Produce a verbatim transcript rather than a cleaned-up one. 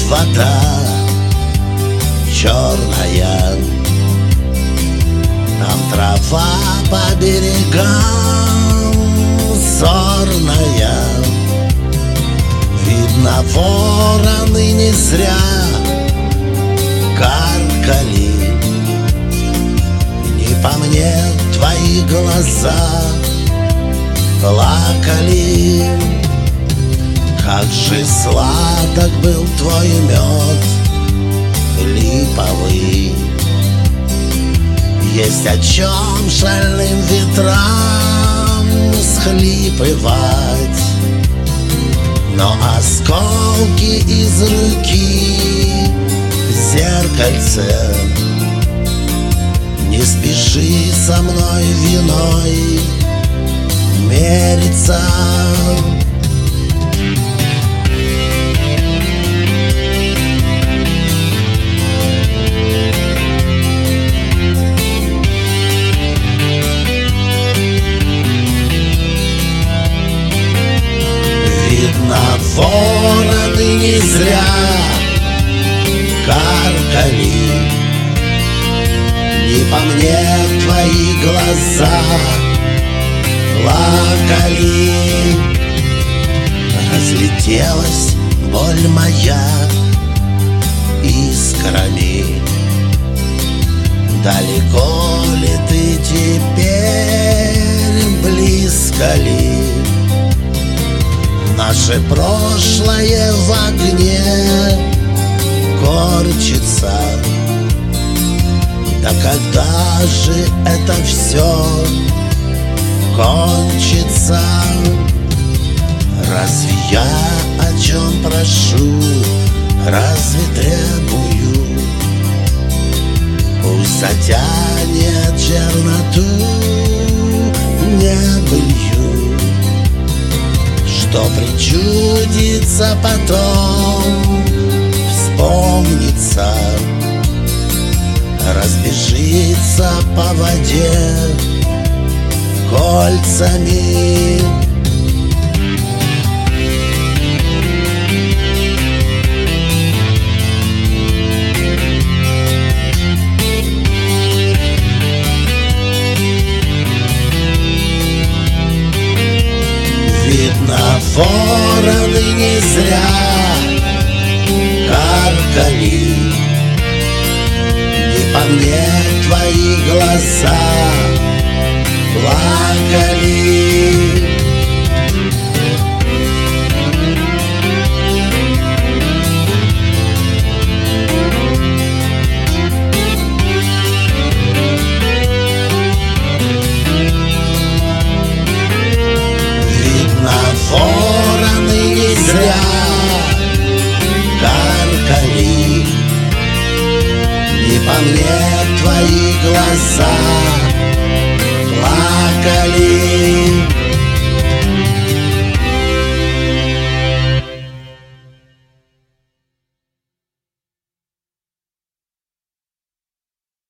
вода черная, там трава по берегам сорная. Видно, вороны не зря каркали. Не по мне твои глаза плакали. Как же сладок был твой мед липовый. Есть о чем шальным ветрам схлипывать, но осколки из руки в зеркальце. Не спеши со мной виной мериться. Видно, вороны не зря каркали. Не по мне твои глаза плакали. Разлетелась боль моя искрами. Далеко ли ты теперь, близко ли? Наше прошлое в огне корчится. Да когда же это все кончится? Разве я о чем прошу, разве требую? Пусть затянет черноту небылью, что причудится потом, вспомнится, разбежится по воде кольцами. Видно, вороны не зря каркали. Не по мне твои глаза плакали. Видно, вороны не зря каркали. Не по мне твои глаза